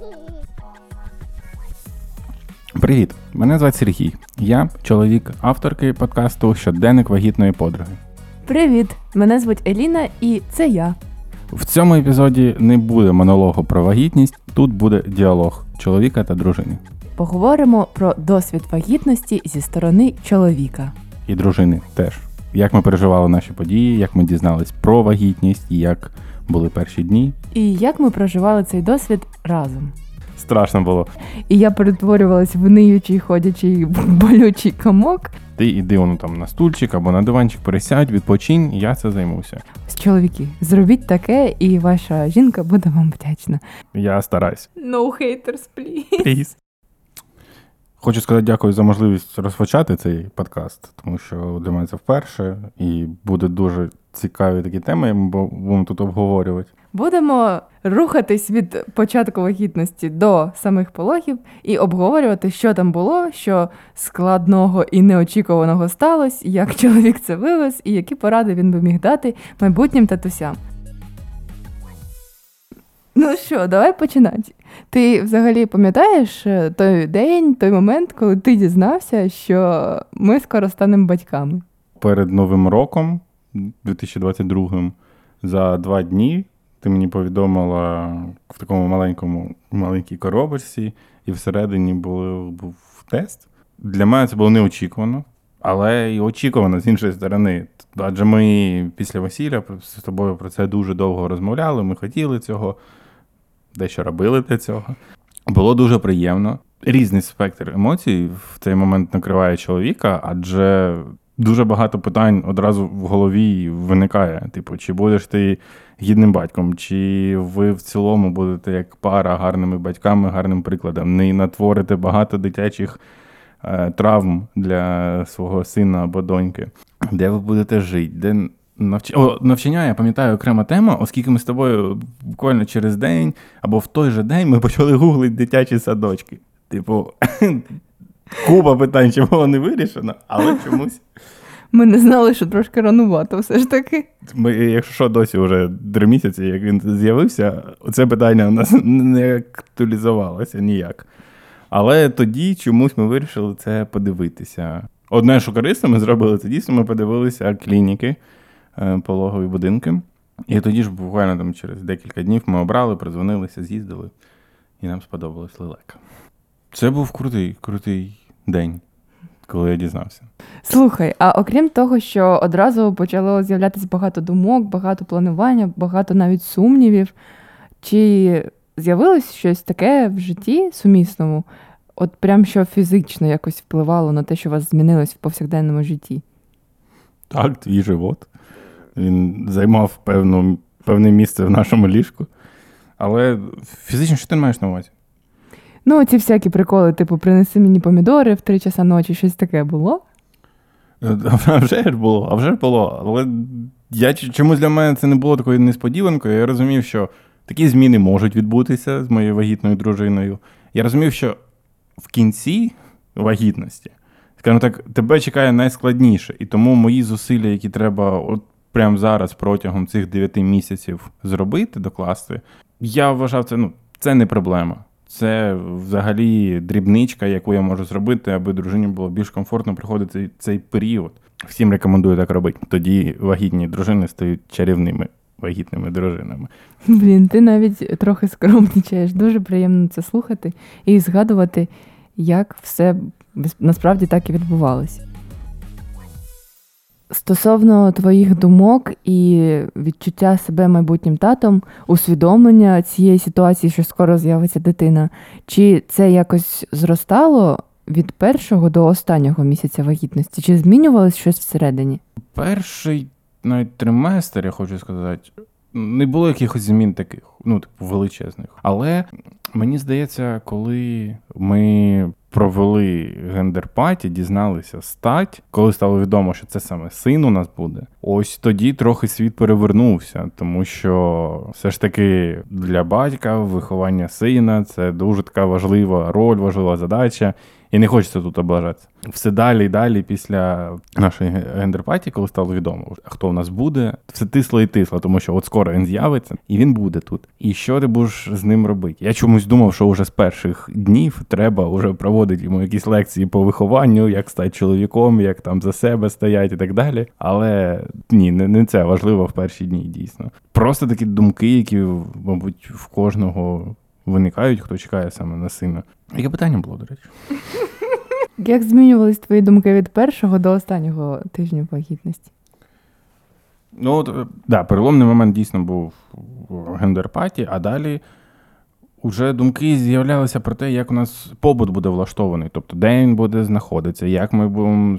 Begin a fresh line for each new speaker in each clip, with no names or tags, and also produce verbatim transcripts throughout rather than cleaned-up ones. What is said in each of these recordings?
Привіт, мене звати Сергій. Я чоловік авторки подкасту «Щоденник вагітної подруги».
Привіт, мене звуть Еліна і це я.
В цьому епізоді не буде монологу про вагітність, тут буде діалог чоловіка та дружини.
Поговоримо про досвід вагітності зі сторони чоловіка.
І дружини теж. Як ми переживали наші події, як ми дізнались про вагітність, як були перші дні.
І як ми проживали цей досвід разом.
Страшно було.
І я перетворювалась в ниючий, ходячий, болючий комок.
Ти іди воно там на стульчик або на диванчик, пересядь, відпочинь, я це займуся.
Чоловіки, зробіть таке, і ваша жінка буде вам вдячна.
Я стараюсь.
No haters, please.
Please. Хочу сказати дякую за можливість розпочати цей подкаст, тому що для мене це вперше, і буде дуже цікаві такі теми, ми будемо тут обговорювати.
Будемо рухатись від початку вагітності до самих пологів і обговорювати, що там було, що складного і неочікуваного сталося, як чоловік це вивез і які поради він би міг дати майбутнім татусям. Ну що, давай починати. Ти взагалі пам'ятаєш той день, той момент, коли ти дізнався, що ми скоро станемо батьками?
Перед Новим роком, дві тисячі двадцять другим, за два дні ти мені повідомила в такому маленькому, маленькій коробочці, і всередині був, був тест. Для мене це було неочікувано, але і очікувано з іншої сторони. Адже ми після весілля з тобою про це дуже довго розмовляли, ми хотіли цього, дещо робили для цього. Було дуже приємно. Різний спектр емоцій в цей момент накриває чоловіка, адже дуже багато питань одразу в голові виникає. Типу, чи будеш ти гідним батьком, чи ви в цілому будете як пара гарними батьками, гарним прикладом, не натворите багато дитячих е, травм для свого сина або доньки. Де ви будете жити, де навч... О, навчання, я пам'ятаю, окрема тема, оскільки ми з тобою буквально через день або в той же день ми почали гуглити дитячі садочки. Типу, купа питань, чи було не вирішено, але чомусь.
Ми не знали, що трошки ранувато все ж таки.
Ми, якщо що, досі вже три місяці, як він з'явився, це питання у нас не актуалізувалося ніяк. Але тоді чомусь ми вирішили це подивитися. Одне, що корисно ми зробили, це дійсно ми подивилися клініки, пологові будинки. І тоді ж буквально там через декілька днів ми обрали, прозвонилися, з'їздили, і нам сподобалась лелека. Це був крутий, крутий день, коли я дізнався.
Слухай, а окрім того, що одразу почало з'являтися багато думок, багато планування, багато навіть сумнівів, чи з'явилось щось таке в житті сумісному, от прям що фізично якось впливало на те, що у вас змінилось в повсякденному житті?
Так, твій живот. Він займав певну, певне місце в нашому ліжку. Але фізично, що ти маєш на увазі?
Ну, ці всякі приколи, типу, принеси мені помідори в три часа ночі, щось таке було?
А вже ж було, а вже ж було. Але я, чомусь для мене це не було такою несподіванкою. Я розумів, що такі зміни можуть відбутися з моєю вагітною дружиною. Я розумів, що в кінці вагітності, скажімо так, тебе чекає найскладніше. І тому мої зусилля, які треба от прямо зараз протягом цих дев'яти місяців зробити, докласти, я вважав, це, ну, це не проблема. Це взагалі дрібничка, яку я можу зробити, аби дружині було більш комфортно проходити цей період. Всім рекомендую так робити. Тоді вагітні дружини стають чарівними вагітними дружинами.
Блін, ти навіть трохи скромничаєш. Дуже приємно це слухати і згадувати, як все насправді так і відбувалося. Стосовно твоїх думок і відчуття себе майбутнім татом, усвідомлення цієї ситуації, що скоро з'явиться дитина, чи це якось зростало від першого до останнього місяця вагітності? Чи змінювалось щось всередині?
Перший навіть триместр, я хочу сказати, не було якихось змін таких, ну, типу, величезних. Але мені здається, коли ми провели гендер-паті, дізналися стать, коли стало відомо, що це саме син у нас буде, ось тоді трохи світ перевернувся, тому що все ж таки для батька виховання сина – це дуже така важлива роль, важлива задача, І не хочеться тут облажатися. Все далі і далі після нашої гендер-паті, коли стало відомо, хто в нас буде, все тисло і тисло, тому що от скоро він з'явиться, і він буде тут. І що ти будеш з ним робити? Я чомусь думав, що вже з перших днів треба вже проводити йому якісь лекції по вихованню, як стати чоловіком, як там за себе стоять і так далі. Але ні, не, не це важливо в перші дні, дійсно. Просто такі думки, які, мабуть, в кожного виникають, хто чекає саме на сина. Яке питання було, до речі?
Як змінювались твої думки від першого до останнього тижня вагітності?
Ну, от, да, переломний момент дійсно був в гендер-паті, а далі вже думки з'являлися про те, як у нас побут буде влаштований, тобто де він буде знаходитися, як ми будемо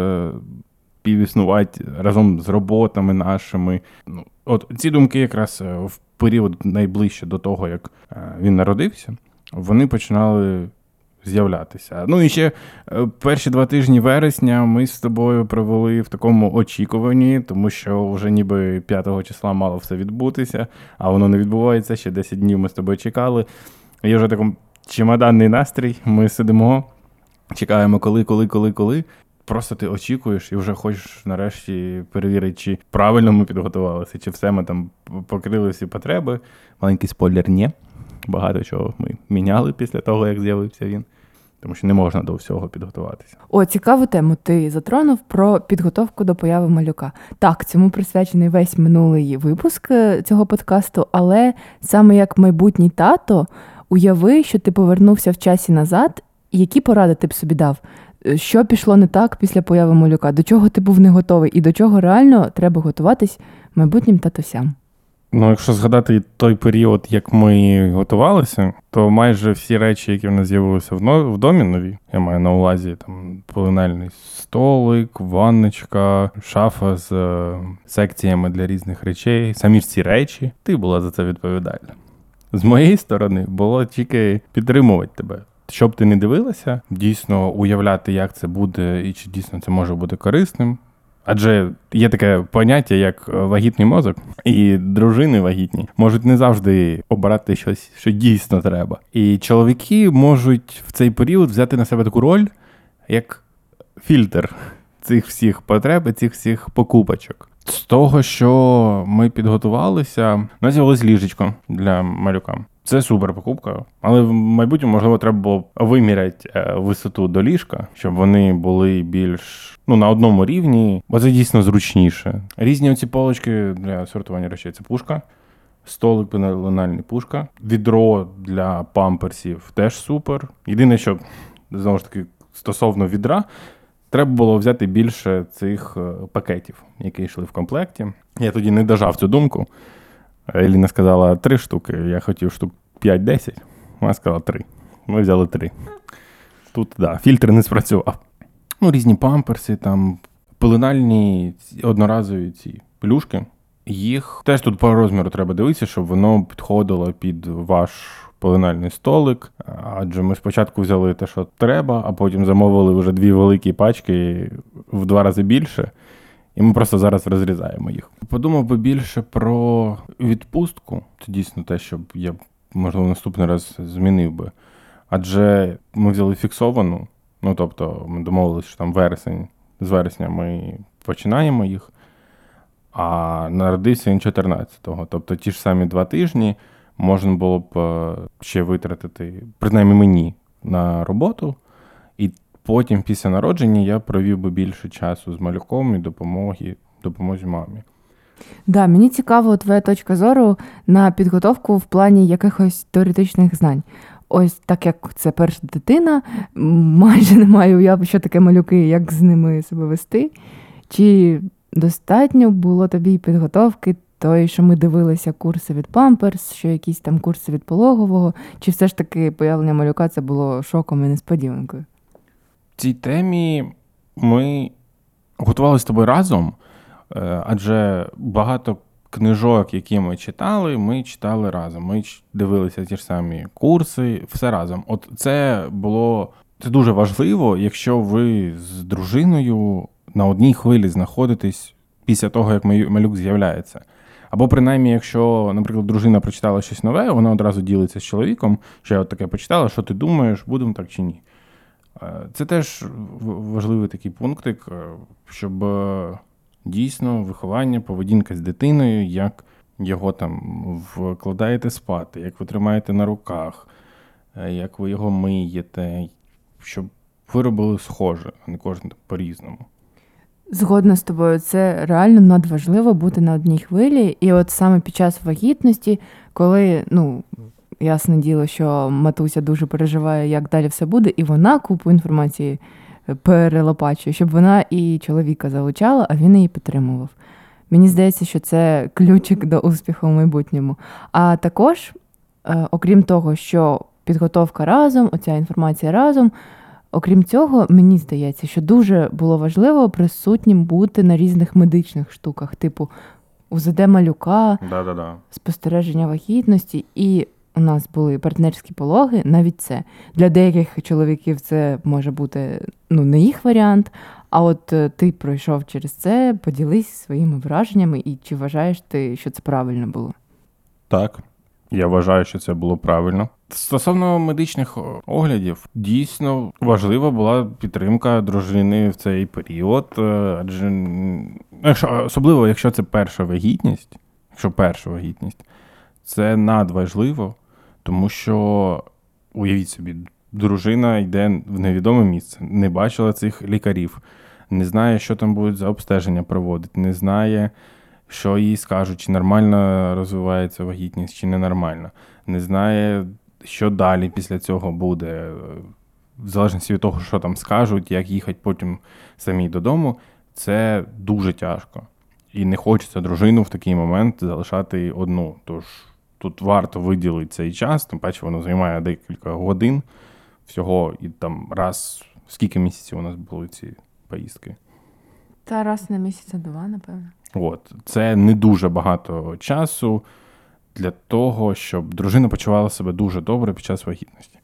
співіснувати разом з роботами нашими. Ну, от ці думки якраз в період найближче до того, як він народився, вони починали з'являтися. Ну і ще перші два тижні вересня ми з тобою провели в такому очікуванні, тому що вже ніби п'ятого числа мало все відбутися, а воно не відбувається, ще десять днів ми з тобою чекали. Є вже такий чемоданний настрій, ми сидимо, чекаємо коли, коли, коли, коли. Просто ти очікуєш і вже хочеш нарешті перевірити, чи правильно ми підготувалися, чи все ми там покрили всі потреби. Маленький спойлер – ні. Багато чого ми міняли після того, як з'явився він. Тому що не можна до всього підготуватися.
О, цікаву тему ти затронув про підготовку до появи малюка. Так, цьому присвячений весь минулий випуск цього подкасту, але саме як майбутній тато, уяви, що ти повернувся в часі назад, і які поради ти б собі дав? Що пішло не так після появи малюка? До чого ти був не готовий? І до чого реально треба готуватись майбутнім татусям?
Ну, якщо згадати той період, як ми готувалися, то майже всі речі, які в нас з'явилися в домі нові, я маю на увазі там пеленальний столик, ванночка, шафа з е, секціями для різних речей, самі ж ці речі, ти була за це відповідальна. З моєї сторони було тільки підтримувати тебе. Щоб ти не дивилася, дійсно уявляти, як це буде і чи дійсно це може бути корисним. Адже є таке поняття, як вагітний мозок, і дружини вагітні можуть не завжди обирати щось, що дійсно треба. І чоловіки можуть в цей період взяти на себе таку роль, як фільтр цих всіх потреб і цих всіх покупочок. З того, що ми підготувалися, у нас з'явилось ліжечко для малюка. Це супер покупка, але в майбутньому, можливо, треба було виміряти висоту до ліжка, щоб вони були більш, ну, на одному рівні, бо це дійсно зручніше. Різні оці полочки для сортування речей – це пушка, столик пеленальний пушка, відро для памперсів теж супер. Єдине, що, знову ж таки, стосовно відра, треба було взяти більше цих пакетів, які йшли в комплекті. Я тоді не дожав цю думку. Еліна сказала три штуки, я хотів штук п'ять-десять, вона сказала три. Ми взяли три. Тут, так, да, фільтр не спрацював. Ну, різні памперси, там, пеленальні одноразові ці плюшки. Їх теж тут по розміру треба дивитися, щоб воно підходило під ваш пеленальний столик. Адже ми спочатку взяли те, що треба, а потім замовили вже дві великі пачки в два рази більше. І ми просто зараз розрізаємо їх. Подумав би більше про відпустку. Це дійсно те, що я, можливо, наступний раз змінив би. Адже ми взяли фіксовану, ну, тобто ми домовилися, що там вересень, з вересня ми починаємо їх, а народився він чотирнадцятого. Тобто ті ж самі два тижні можна було б ще витратити, принаймні мені, на роботу. І потім, після народження, я провів би більше часу з малюком і допомоги, допомозі мамі.
Да, мені цікаво твоя точка зору на підготовку в плані якихось теоретичних знань. Ось так як це перша дитина, майже немає уяви, що таке малюки, як з ними себе вести. Чи достатньо було тобі підготовки той, що ми дивилися курси від Pampers, що якісь там курси від пологового, чи все ж таки появлення малюка це було шоком і несподіванкою?
В цій темі ми готувалися з тобою разом, адже багато книжок, які ми читали, ми читали разом. Ми дивилися ті ж самі курси, все разом. От це було, це дуже важливо, якщо ви з дружиною на одній хвилі знаходитесь після того, як малюк з'являється. Або принаймні, якщо, наприклад, дружина прочитала щось нове, вона одразу ділиться з чоловіком, що я от таке почитала, що ти думаєш, будемо так чи ні. Це теж важливий такий пунктик, щоб дійсно виховання, поведінка з дитиною, як його там вкладаєте спати, як ви тримаєте на руках, як ви його миєте, щоб ви робили схоже, а не кожен по-різному.
Згодна з тобою, це реально надважливо бути на одній хвилі. І от саме під час вагітності, коли, ну, ясне діло, що матуся дуже переживає, як далі все буде, і вона купу інформації перелопачує, щоб вона і чоловіка залучала, а він її підтримував. Мені здається, що це ключик до успіху в майбутньому. А також, окрім того, що підготовка разом, оця інформація разом, окрім цього, мені здається, що дуже було важливо присутнім бути на різних медичних штуках, типу УЗД малюка,
Да-да-да.
спостереження вагітності, і у нас були партнерські пологи, навіть це. Для деяких чоловіків це може бути, ну, не їх варіант, а от ти пройшов через це, поділись своїми враженнями, і чи вважаєш ти, що це правильно було?
Так, я вважаю, що це було правильно. Стосовно медичних оглядів, дійсно важлива була підтримка дружини в цей період, адже якщо, особливо, якщо це перша вагітність, якщо перша вагітність, це надважливо, тому що, уявіть собі, дружина йде в невідоме місце, не бачила цих лікарів, не знає, що там будуть за обстеження проводити, не знає, що їй скажуть, чи нормально розвивається вагітність, чи ненормально, не знає, що далі після цього буде, в залежності від того, що там скажуть, як їхати потім самі додому, це дуже тяжко. І не хочеться дружину в такий момент залишати одну. Тож тут варто виділити цей час, тим паче воно займає декілька годин всього, і там раз, скільки місяців у нас були ці поїздки?
Та раз на місяця два, напевно.
От, це не дуже багато часу для того, щоб дружина почувала себе дуже добре під час вагітності.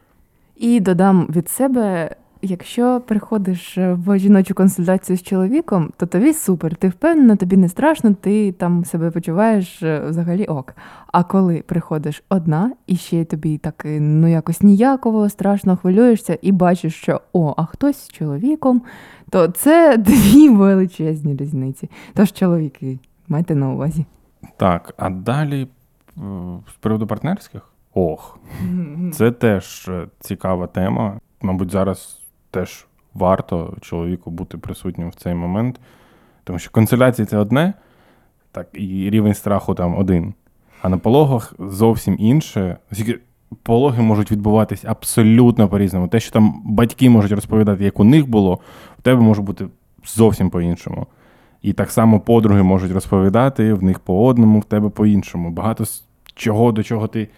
І додам від себе, якщо приходиш в жіночу консультацію з чоловіком, то тобі супер, ти впевнена, тобі не страшно, ти там себе почуваєш взагалі ок. А коли приходиш одна, і ще тобі так, ну, якось ніяково, страшно хвилюєшся, і бачиш, що о, а хтось з чоловіком, то це дві величезні різниці. Тож, чоловіки, майте на увазі.
Так, а далі з приводу партнерських? Ох, це теж цікава тема. Мабуть, зараз теж варто чоловіку бути присутнім в цей момент, тому що консуляції – це одне, так, і рівень страху там один. А на пологах зовсім інше. Оскільки пологи можуть відбуватись абсолютно по-різному. Те, що там батьки можуть розповідати, як у них було, у тебе може бути зовсім по-іншому. І так само подруги можуть розповідати, в них по одному, в тебе по-іншому. Багато чого, до чого ти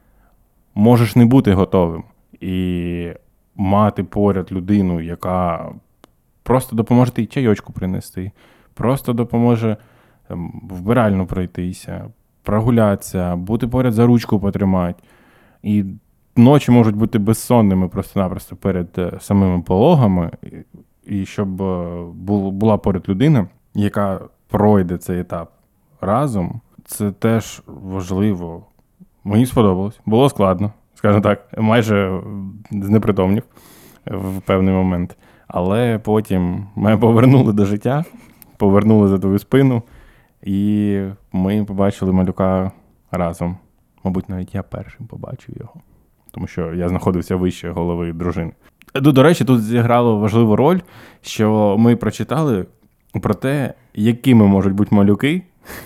можеш не бути готовим. І мати поряд людину, яка просто допоможе тобі чайочку принести, просто допоможе там, вбиральну пройтися, прогулятися, бути поряд за ручку потримати. І ночі можуть бути безсонними просто-напросто перед самими пологами. І щоб була поряд людина, яка пройде цей етап разом, це теж важливо. Мені сподобалось. Було складно, скажімо так, майже знепритомнів в певний момент. Але потім мене повернули до життя, повернули за твою спину, і ми побачили малюка разом. Мабуть, навіть я першим побачив його, тому що я знаходився вище голови дружини. До речі, тут зіграло важливу роль, що ми прочитали про те, якими можуть бути малюки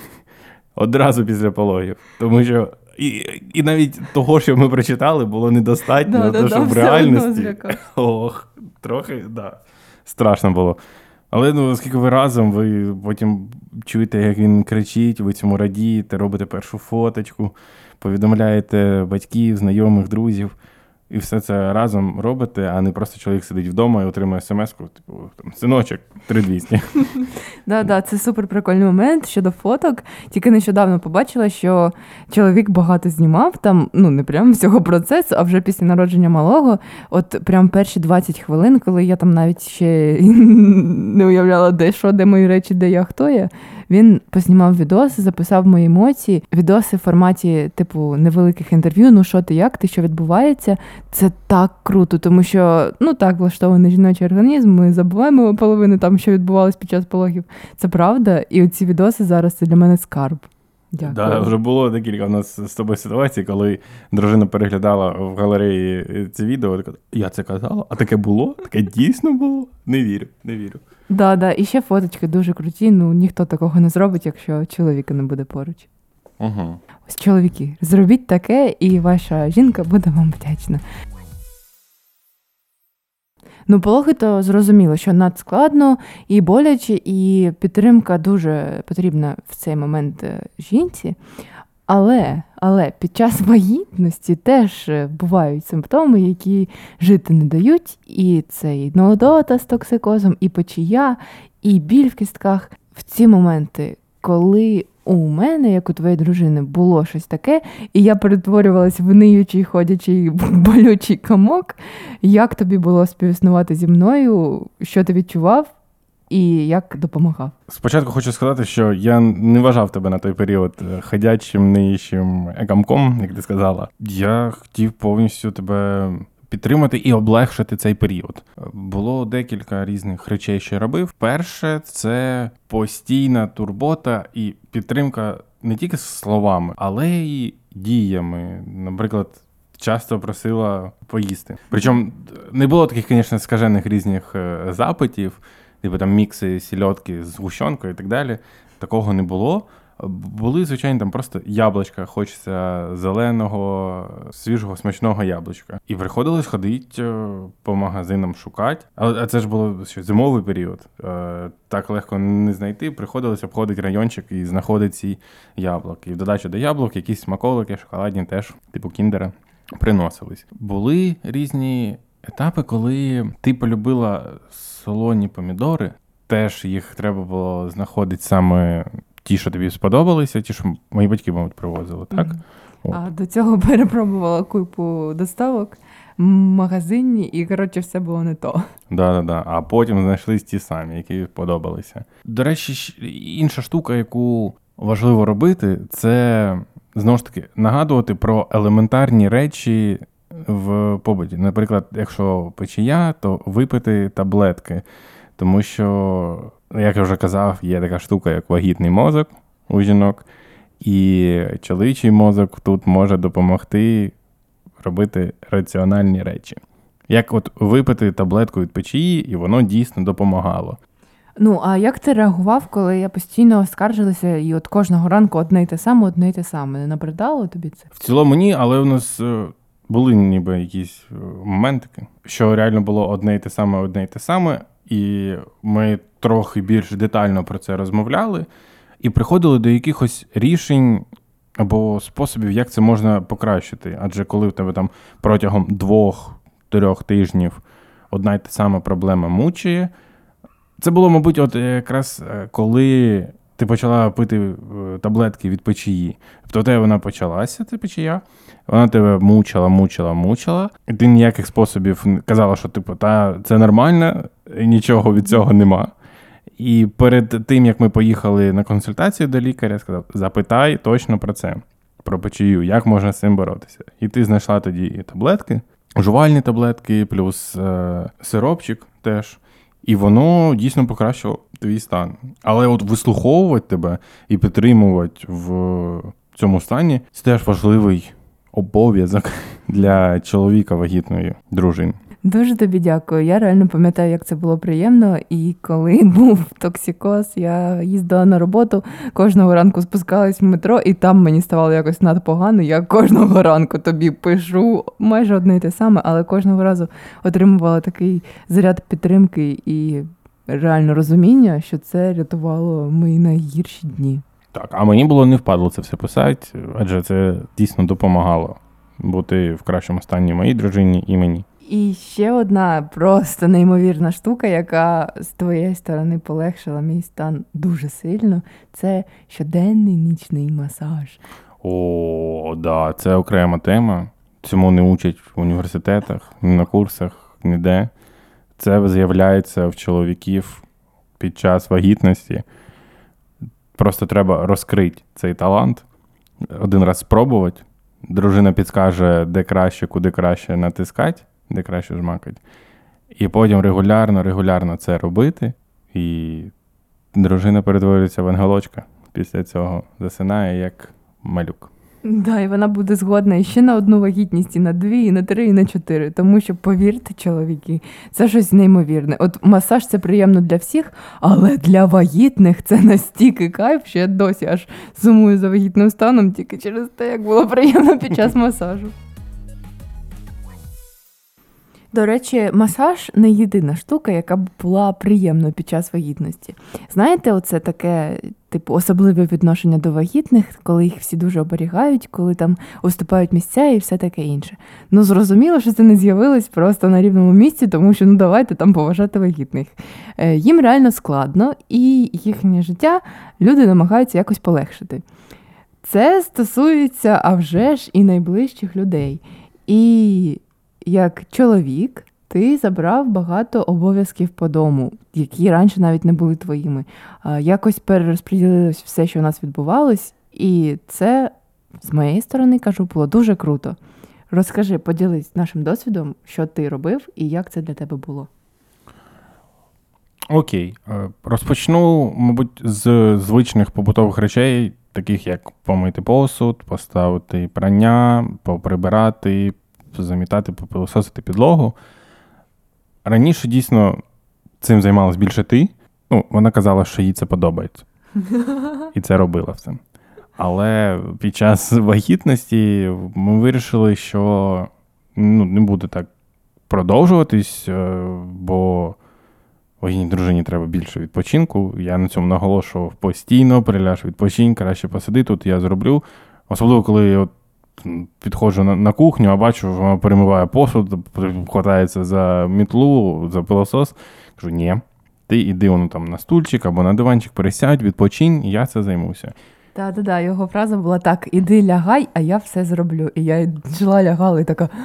одразу після пологів. Тому що і, і навіть того, що ми прочитали, було недостатньо,
да,
тому
да,
що
да,
в реальності
ох,
трохи, да, страшно було. Але ну, оскільки ви разом, ви потім чуєте, як він кричить, ви цьому радієте, робите першу фоточку, повідомляєте батьків, знайомих, друзів, і все це разом робите, а не просто чоловік сидить вдома і отримує смс-ку, типу, там, синочок, три двісті.
Да, да, це супер прикольний момент щодо фоток. Тільки нещодавно побачила, що чоловік багато знімав там, ну не прямо всього процесу, а вже після народження малого. От прям перші двадцять хвилин, коли я там навіть ще не уявляла, де що, де мої речі, де я, хто я. Він познімав відоси, записав мої емоції. Відоси в форматі, типу, невеликих інтерв'ю, ну що ти, як ти, що відбувається. Це так круто, тому що, ну так, влаштований жіночий організм, ми забуваємо половину там, що відбувалось під час пологів. Це правда, і оці відоси зараз це для мене скарб. Дякую.
Да, вже було декілька у нас з тобою ситуацій, коли дружина переглядала в галереї ці відео, така, я це казала, а таке було? Таке дійсно було? Не вірю, не вірю.
Да, да, і ще фоточки дуже круті, ну ніхто такого не зробить, якщо чоловіка не буде поруч.
Угу.
Ось чоловіки, зробіть таке, і ваша жінка буде вам вдячна. Ну, пологи то зрозуміло, що надскладно і боляче, і підтримка дуже потрібна в цей момент жінці. Але, але під час вагітності теж бувають симптоми, які жити не дають. І це і нудота з токсикозом, і печія, і біль в кістках. В ці моменти, коли у мене, як у твоєї дружини, було щось таке, і я перетворювалась в ниючий, ходячий, болючий комок, як тобі було співіснувати зі мною, що ти відчував і як допомагав?
Спочатку хочу сказати, що я не вважав тебе на той період ходячим, ниючим комком, як ти сказала. Я хотів повністю тебе підтримати і облегшити цей період. Було декілька різних речей, що я робив. Перше, це постійна турбота і підтримка не тільки словами, але й діями. Наприклад, часто просила поїсти. Причому не було таких, звісно, скажених різних запитів, типу там мікси, сільотки з гущонкою і так далі. Такого не було. Були, звичайно, там просто яблучка, хочеться зеленого, свіжого, смачного яблучка. І приходилось ходити по магазинам шукати. А це ж було що, зимовий період. Так легко не знайти. Приходилось обходити райончик і знаходити ці яблуки. І в додачу до яблук якісь смаколики, шоколадні теж, типу кіндера, приносились. Були різні етапи, коли ти полюбила солоні помідори. Теж їх треба було знаходити саме ті, що тобі сподобалися, ті, що мої батьки, мабуть, привозили, так?
Mm-hmm. А до цього перепробувала купу доставок в магазині, і, коротше, все було не то.
Да-да-да. А потім знайшлись ті самі, які подобалися. До речі, інша штука, яку важливо робити, це, знову ж таки, нагадувати про елементарні речі в побуті. Наприклад, якщо печія, то випити таблетки. Тому що, як я вже казав, є така штука, як вагітний мозок у жінок, і чоловічий мозок тут може допомогти робити раціональні речі. Як от випити таблетку від печії, і воно дійсно допомагало.
Ну, а як ти реагував, коли я постійно скаржилася, і от кожного ранку одне й те саме, одне й те саме? Не набридало тобі це?
В цілому ні, але у нас були ніби якісь моментики, що реально було одне й те саме, одне й те саме, і ми трохи більш детально про це розмовляли і приходили до якихось рішень або способів, як це можна покращити. Адже коли в тебе там протягом двох-трьох тижнів одна й та сама проблема мучає, це було, мабуть, от якраз коли ти почала пити таблетки від печії. Тобто у тебе вона почалася, ця печія, вона тебе мучила, мучила, мучила, і ти ніяких способів казала, що типу, та це нормально, нічого від цього нема. І перед тим, як ми поїхали на консультацію до лікаря, сказав, запитай точно про це, про печію, як можна з цим боротися. І ти знайшла тоді і таблетки, жувальні таблетки, плюс е- сиропчик теж. І воно дійсно покращило твій стан. Але от вислуховувати тебе і підтримувати в цьому стані – це теж важливий обов'язок для чоловіка вагітної дружини.
Дуже тобі дякую. Я реально пам'ятаю, як це було приємно. І коли був токсикоз, я їздила на роботу, кожного ранку спускалась в метро, і там мені ставало якось надпогано. Я кожного ранку тобі пишу майже одне й те саме, але кожного разу отримувала такий заряд підтримки і реально розуміння, що це рятувало мої найгірші дні.
Так, а мені було не впадло це все писати, адже це дійсно допомагало бути в кращому стані моїй дружині і мені.
І ще одна просто неймовірна штука, яка з твоєї сторони полегшила мій стан дуже сильно, це щоденний нічний масаж.
О, да, це окрема тема. Цьому не учать в університетах, ні на курсах, ніде. Це з'являється в чоловіків під час вагітності. Просто треба розкрити цей талант, один раз спробувати. Дружина підскаже, де краще, куди краще натискати, де краще жмакати. І потім регулярно, регулярно це робити. І дружина перетворюється в ангелочка. Після цього засинає як малюк.
Да, і вона буде згодна і ще на одну вагітність, і на дві, і на три, і на чотири. Тому що, повірте, чоловіки, це щось неймовірне. От масаж – це приємно для всіх, але для вагітних це настільки кайф, що я досі аж сумую за вагітним станом тільки через те, як було приємно під час масажу. До речі, масаж не єдина штука, яка б була приємною під час вагітності. Знаєте, оце таке, типу, особливе відношення до вагітних, коли їх всі дуже оберігають, коли там уступають місця і все таке інше. Ну, зрозуміло, що це не з'явилось просто на рівному місці, тому що, ну, давайте там поважати вагітних. Е, їм реально складно, і їхнє життя люди намагаються якось полегшити. Це стосується, а вже ж, і найближчих людей. І як чоловік, ти забрав багато обов'язків по дому, які раніше навіть не були твоїми. Якось перерозподілилось все, що у нас відбувалось, і це, з моєї сторони, кажу, було дуже круто. Розкажи, поділись нашим досвідом, що ти робив і як це для тебе було.
Окей. Розпочну, мабуть, з звичних побутових речей, таких як помити посуд, поставити прання, поприбирати, замітати, попилососити підлогу. Раніше, дійсно, цим займалась більше ти. Ну, вона казала, що їй це подобається. І це робила все. Але під час вагітності ми вирішили, що ну, не буде так продовжуватись, бо вагітній дружині треба більше відпочинку. Я на цьому наголошував постійно, приляж відпочинь, краще посиди, тут я зроблю. Особливо, коли я от підходжу на, на кухню, а бачу, вона перемиває посуд, хватається за мітлу, за пилосос. Кажу, ні, ти іди воно там на стульчик або на диванчик, пересядь, відпочинь, і я це займуся.
Так-так-так, його фраза була так, іди лягай, а я все зроблю. І я жила, лягала і така...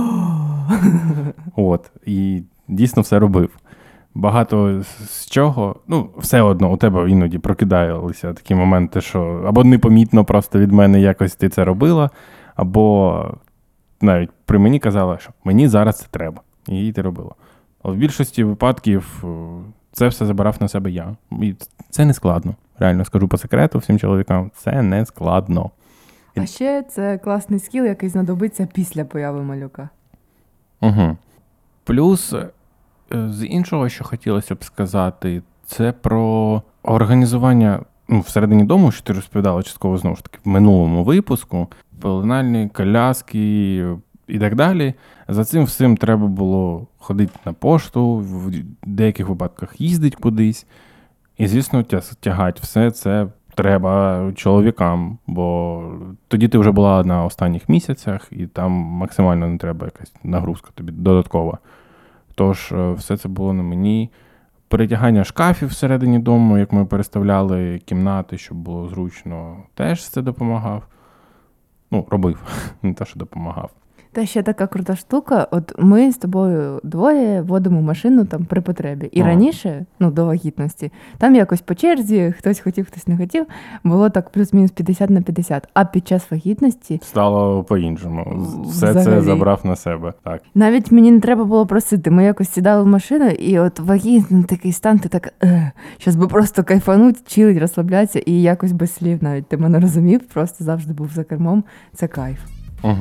От, і дійсно все робив. Багато з чого, ну, все одно у тебе іноді прокидалися такі моменти, що або непомітно просто від мене якось ти це робила, або навіть при мені казала, що мені зараз це треба, і ти робила. Але в більшості випадків це все забирав на себе я. І це не складно. Реально скажу по секрету всім чоловікам, це не складно.
А ще це класний скіл, який знадобиться після появи малюка.
Угу. Плюс, з іншого, що хотілося б сказати, це про організування, ну, всередині дому, що ти розповідала частково, знову ж таки, в минулому випуску, пеленальні, коляски і так далі. За цим всім треба було ходити на пошту, в деяких випадках їздити кудись. І, звісно, тягати все це треба чоловікам, бо тоді ти вже була на останніх місяцях, і там максимально не треба якась нагрузка тобі додаткова. Тож все це було на мені. Перетягання шкафів всередині дому, як ми переставляли кімнати, щоб було зручно, теж це допомагав. Ну, робив, не те, що допомагав.
Та ще така крута штука, от ми з тобою двоє водимо машину там при потребі. І ага. раніше, ну, до вагітності, там якось по черзі, хтось хотів, хтось не хотів, було так плюс-мінус п'ятдесят на п'ятдесят. А під час вагітності... Стало
по-іншому. Все взагалі це забрав на себе. Так.
Навіть мені не треба було просити. Ми якось сідали в машину, і от вагітний такий стан, ти так, е, щас би просто кайфануть, чилить, розслаблятися, і якось без слів навіть. Ти мене розумів, просто завжди був за кермом. Це кайф.
Угу.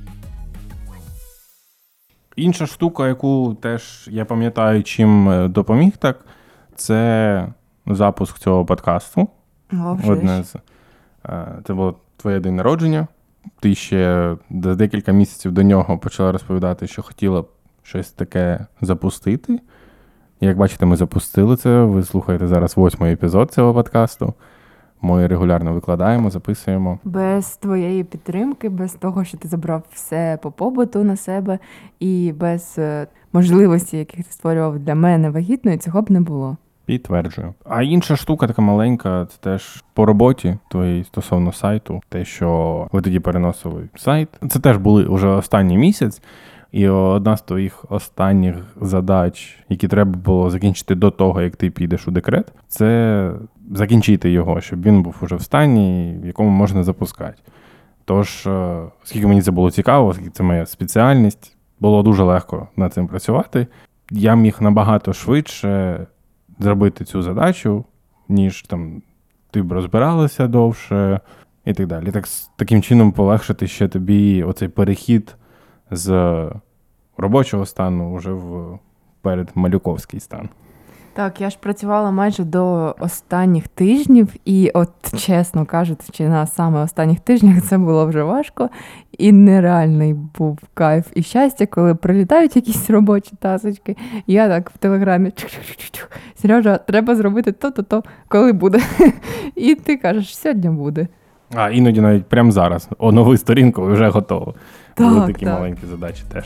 Інша штука, яку теж я пам'ятаю, чим допоміг так, це запуск цього подкасту.
О,
Одне з, це було твоє день народження. Ти ще за декілька місяців до нього почала розповідати, що хотіла б щось таке запустити. Як бачите, ми запустили це. Ви слухаєте зараз восьмий епізод цього подкасту. Ми регулярно викладаємо, записуємо.
Без твоєї підтримки, без того, що ти забрав все по побуту на себе, і без можливості, яких ти створював для мене вагітною, цього б не було.
Підтверджую. А інша штука така маленька, це теж по роботі твоїй стосовно сайту. Те, що ви тоді переносили сайт. Це теж були вже останній місяць. І одна з твоїх останніх задач, які треба було закінчити до того, як ти підеш у декрет, це закінчити його, щоб він був уже в стані, в якому можна запускати. Тож, оскільки мені це було цікаво, оскільки це моя спеціальність, було дуже легко над цим працювати. Я міг набагато швидше зробити цю задачу, ніж там ти б розбиралася довше і так далі. Так, таким чином полегшити ще тобі оцей перехід з робочого стану вже в передмалюковський стан.
Так, я ж працювала майже до останніх тижнів, і от, чесно кажучи, на саме останніх тижнях це було вже важко, і нереальний був кайф і щастя, коли прилітають якісь робочі тасочки, і я так в телеграмі чух-чух-чух-чух, Сережа, треба зробити то-то-то, коли буде. І ти кажеш, сьогодні буде.
А іноді навіть прямо зараз. Онови сторінку і вже готово.
Так,
були такі
так.
маленькі задачі теж.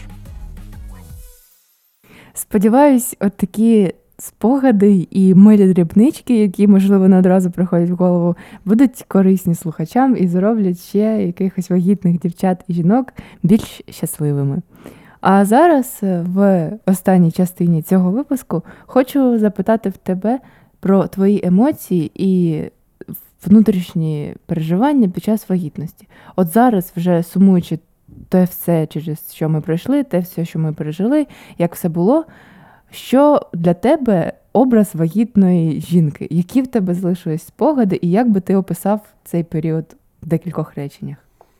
Сподіваюсь, от такі спогади і милі дрібнички, які, можливо, не одразу приходять в голову, будуть корисні слухачам і зроблять ще якихось вагітних дівчат і жінок більш щасливими. А зараз, в останній частині цього випуску, хочу запитати в тебе про твої емоції і внутрішні переживання під час вагітності. От зараз, вже сумуючи те все, через що ми пройшли, те все, що ми пережили, як все було, що для тебе образ вагітної жінки? Які в тебе залишились спогади, і як би ти описав цей період в декількох реченнях?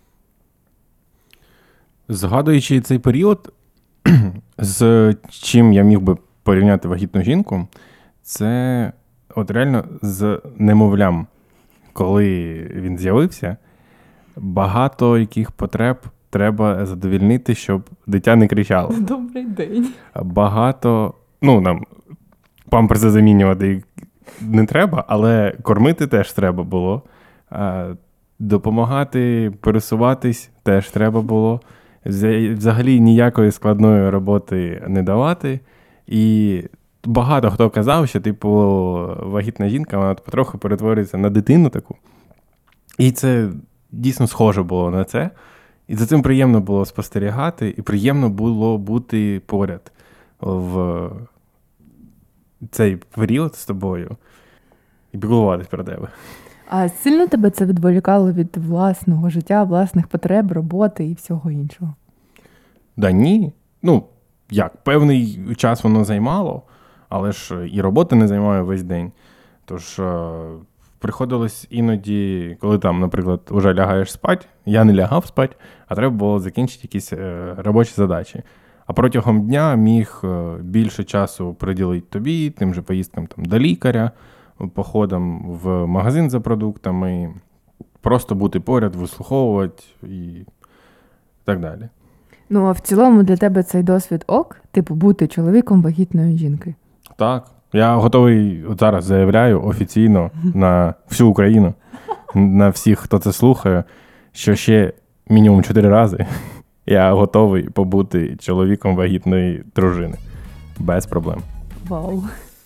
Згадуючи цей період, з чим я міг би порівняти вагітну жінку, це от реально з немовлям, коли він з'явився, багато яких потреб треба задовільнити, щоб дитя не кричало.
Добрий день.
Багато, ну, нам памперси замінювати не треба, але кормити теж треба було. Допомагати пересуватись теж треба було. Взагалі ніякої складної роботи не давати. І багато хто казав, що, типу, вагітна жінка, вона потроху перетворюється на дитину таку. І це дійсно схоже було на це. І за цим приємно було спостерігати, і приємно було бути поряд в цей період з тобою і піклуватись про тебе.
А сильно тебе це відволікало від власного життя, власних потреб, роботи і всього іншого?
Да ні. Ну, як, певний час воно займало, але ж і робота не займає весь день. Тож приходилось іноді, коли там, наприклад, вже лягаєш спать, я не лягав спать, а треба було закінчити якісь робочі задачі. А протягом дня міг більше часу приділити тобі, тим же поїздкам там, до лікаря, походам в магазин за продуктами, просто бути поряд, вислуховувати і так далі.
Ну, а в цілому для тебе цей досвід ок? Типу, бути чоловіком вагітної жінки?
Так. Я готовий, от зараз заявляю офіційно на всю Україну, на всіх, хто це слухає, що ще мінімум чотири рази я готовий побути чоловіком вагітної дружини. Без проблем.
Вау.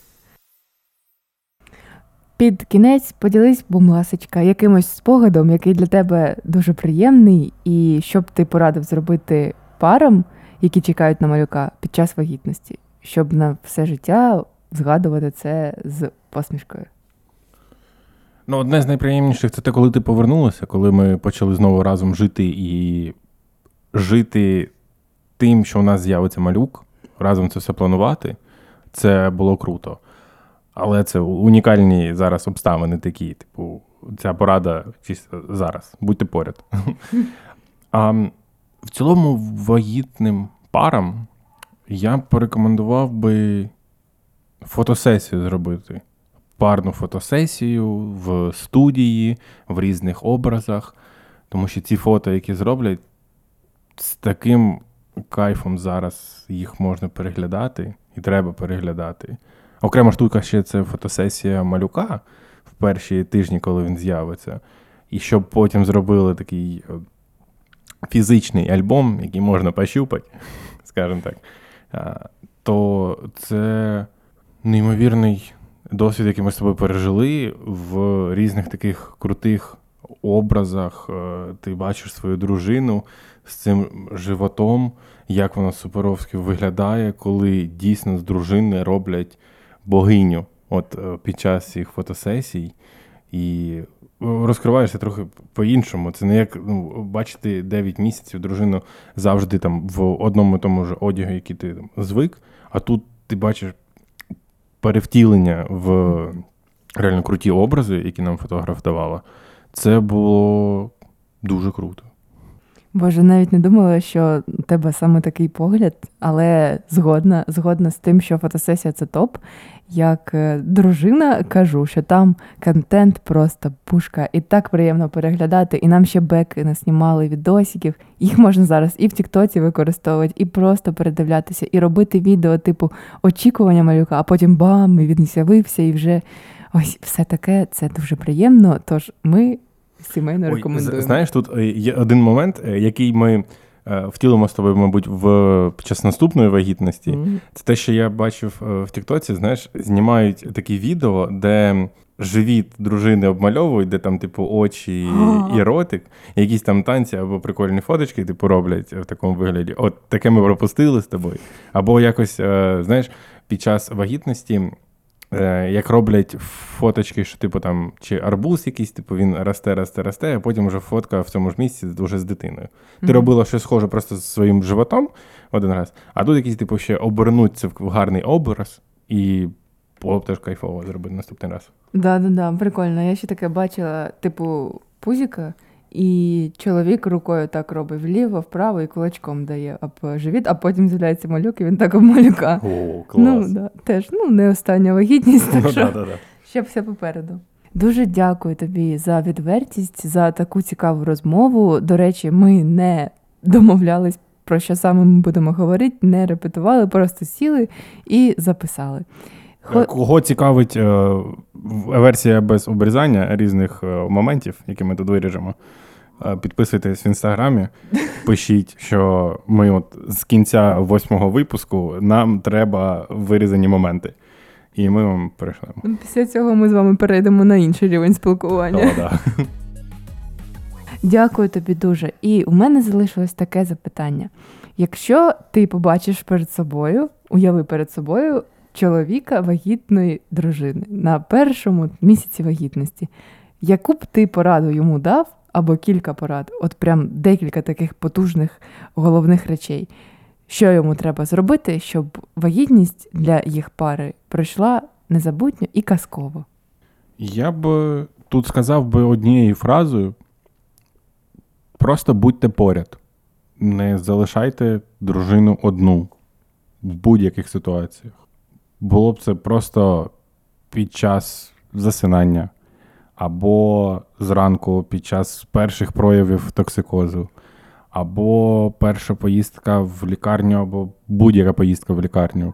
Під кінець поділись, будь ласочка, якимось спогадом, який для тебе дуже приємний, і що б ти порадив зробити парам, які чекають на малюка під час вагітності, щоб на все життя згадувати це з посмішкою.
Ну, одне з найприємніших – це те, коли ти повернулася, коли ми почали знову разом жити і жити тим, що у нас з'явиться малюк, разом це все планувати. Це було круто. Але це унікальні зараз обставини такі, типу, ця порада чисто зараз. Будьте поряд. А в цілому вагітним парам я б порекомендував би фотосесію зробити. Парну фотосесію в студії, в різних образах. Тому що ці фото, які зроблять, з таким кайфом зараз їх можна переглядати і треба переглядати. Окрема штука ще це фотосесія малюка в перші тижні, коли він з'явиться. І щоб потім зробили такий фізичний альбом, який можна пощупати, скажімо так, то це неймовірний досвід, який ми з тобою пережили в різних таких крутих образах ти бачиш свою дружину з цим животом, як вона суперовськи виглядає, коли дійсно з дружини роблять богиню от під час цих фотосесій. І розкриваєшся трохи по-іншому. Це не як ну, бачити дев'ять місяців дружину завжди там в одному тому ж одягу, який ти там, звик, а тут ти бачиш перевтілення в реально круті образи, які нам фотограф давала. Це було дуже круто.
Боже, навіть не думала, що у тебе саме такий погляд, але згодна, згодна з тим, що фотосесія – це топ. Як дружина кажу, що там контент просто пушка, і так приємно переглядати, і нам ще беки наснімали відосиків. Їх можна зараз і в тіктоці використовувати, і просто передивлятися, і робити відео типу очікування малюка, а потім бам, і він з'явився, і вже ось все таке, це дуже приємно, тож ми сімейно
Ой,
рекомендуємо.
Знаєш, тут є один момент, який ми втілимо з тобою, мабуть, в під час наступної вагітності. Mm-hmm. Це те, що я бачив в тіктоці, знаєш, знімають такі відео, де живіт дружини обмальовують, де там, типу, очі oh. і ротик, якісь там танці або прикольні фоточки, типу, роблять в такому вигляді. От таке ми пропустили з тобою. Або якось, знаєш, під час вагітності як роблять фоточки, що типу там, чи арбуз якийсь, типу він росте, росте, росте, а потім вже фотка в цьому ж місці вже з дитиною. Ти mm-hmm. робила щось схоже просто з своїм животом один раз, а тут якийсь, типу, ще обернуться в гарний образ, і було б теж кайфово зробити наступний раз.
Да-да-да, прикольно. Я ще таке бачила, типу, пузіка, і чоловік рукою так робить вліво, вправо і кулачком дає об живіт, а потім з'являється малюк, і він так об малюка.
О, клас.
Ну, да, теж, ну, не остання вагітність, так
ну,
що
да, да, да.
ще все попереду. Дуже дякую тобі за відвертість, за таку цікаву розмову. До речі, ми не домовлялись, про що саме ми будемо говорити, не репетували, просто сіли і записали.
Хо... Кого цікавить е, версія без обрізання різних е, моментів, які ми тут виріжемо, е, підписуйтесь в Інстаграмі, пишіть, що ми от з кінця восьмого випуску нам треба вирізані моменти. І ми вам перейшлемо.
Після цього ми з вами перейдемо на інший рівень спілкування.
О, да.
Дякую тобі дуже. І у мене залишилось таке запитання. Якщо ти побачиш перед собою, уяви перед собою, чоловіка вагітної дружини на першому місяці вагітності, яку б ти пораду йому дав, або кілька порад, от прям декілька таких потужних головних речей, що йому треба зробити, щоб вагітність для їх пари пройшла незабутньо і казково?
Я б тут сказав би однією фразою: просто будьте поряд. Не залишайте дружину одну в будь-яких ситуаціях. Було б це просто під час засинання або зранку під час перших проявів токсикозу, або перша поїздка в лікарню, або будь-яка поїздка в лікарню,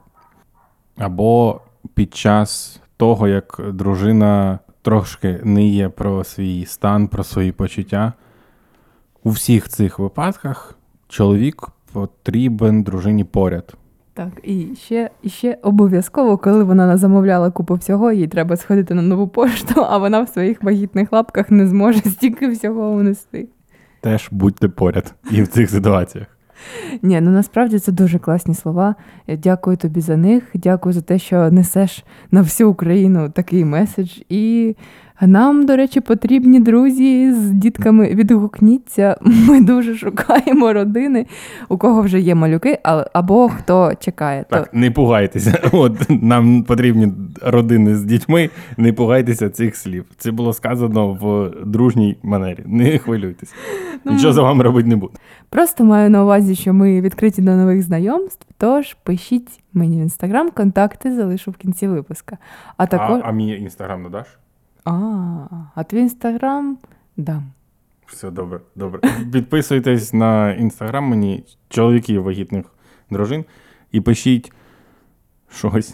або під час того, як дружина трошки ниє про свій стан, про свої почуття. У всіх цих випадках чоловік потрібен дружині поряд.
Так, і ще, і ще обов'язково, коли вона замовляла купу всього, їй треба сходити на нову пошту, а вона в своїх вагітних лапках не зможе стільки всього унести.
Теж будьте поряд і в цих ситуаціях.
Ні, ну насправді це дуже класні слова. Я дякую тобі за них, дякую за те, що несеш на всю Україну такий меседж. І нам, до речі, потрібні друзі з дітками, відгукніться. Ми дуже шукаємо родини, у кого вже є малюки, або хто чекає.
Так, то... не пугайтеся. От, нам потрібні родини з дітьми, не пугайтеся цих слів. Це було сказано в дружній манері. Не хвилюйтеся. Ну, нічого за вами робити не буду.
Просто маю на увазі, що ми відкриті до нових знайомств, тож пишіть мені в Інстаграм, контакти залишу в кінці випуска. А, також...
а, а мій Інстаграм надаш?
А, а твій Інстаграм дам.
Все, добре, добре. Підписуйтесь на Інстаграм мені, чоловіків вагітних дружин, і пишіть щось.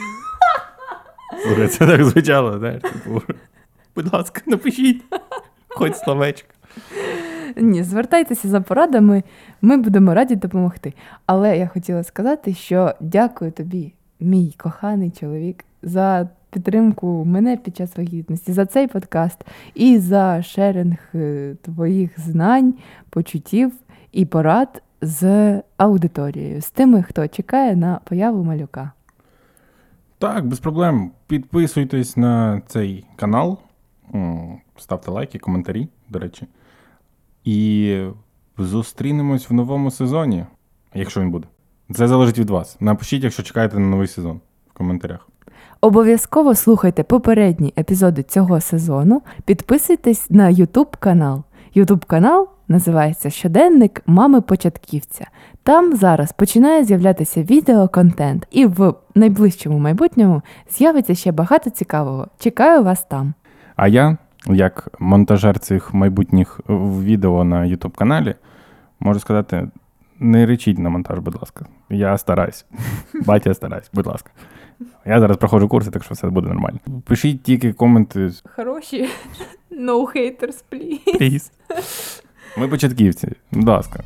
Слухай, це так звучало, знаєш, типу, будь ласка, напишіть хоч словечко.
Ні, звертайтеся за порадами, ми будемо раді допомогти. Але я хотіла сказати, що дякую тобі, мій коханий чоловік, за підтримку мене під час вагітності, за цей подкаст і за шеринг е, твоїх знань, почуттів і порад з аудиторією, з тими, хто чекає на появу малюка.
Так, без проблем. Підписуйтесь на цей канал, м, ставте лайки, коментарі, до речі. І зустрінемось в новому сезоні, якщо він буде. Це залежить від вас. Напишіть, якщо чекаєте на новий сезон в коментарях.
Обов'язково слухайте попередні епізоди цього сезону, підписуйтесь на YouTube канал. YouTube канал називається «Щоденник мами-початківця». Там зараз починає з'являтися відеоконтент, і в найближчому майбутньому з'явиться ще багато цікавого. Чекаю вас там.
А я, як монтажер цих майбутніх відео на YouTube-каналі, можу сказати, не речіть на монтаж, будь ласка. Я стараюсь. Батя стараюсь, будь ласка. Я зараз проходжу курси, так що все буде нормально. Пишіть тільки коменти.
Хороші. No haters, please.
Please. Ми початківці, будь ласка.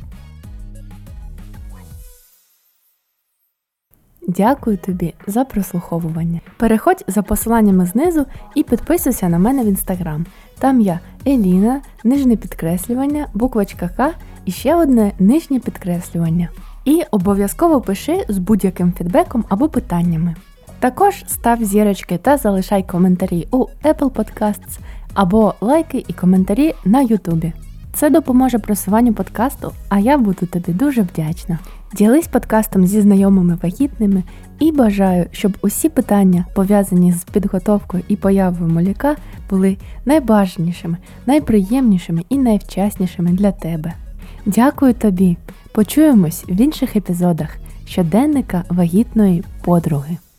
Дякую тобі за прослуховування. Переходь за посиланнями знизу і підписуйся на мене в Інстаграм. Там я Еліна, нижнє підкреслювання, буквочка К і ще одне нижнє підкреслювання. І обов'язково пиши з будь-яким фідбеком або питаннями. Також став зірочки та залишай коментарі у Apple Podcasts або лайки і коментарі на Ютубі. Це допоможе просуванню подкасту, а я буду тобі дуже вдячна. Ділись подкастом зі знайомими вагітними і бажаю, щоб усі питання, пов'язані з підготовкою і появою малюка, були найбажанішими, найприємнішими і найвчаснішими для тебе. Дякую тобі! Почуємось в інших епізодах щоденника вагітної подруги.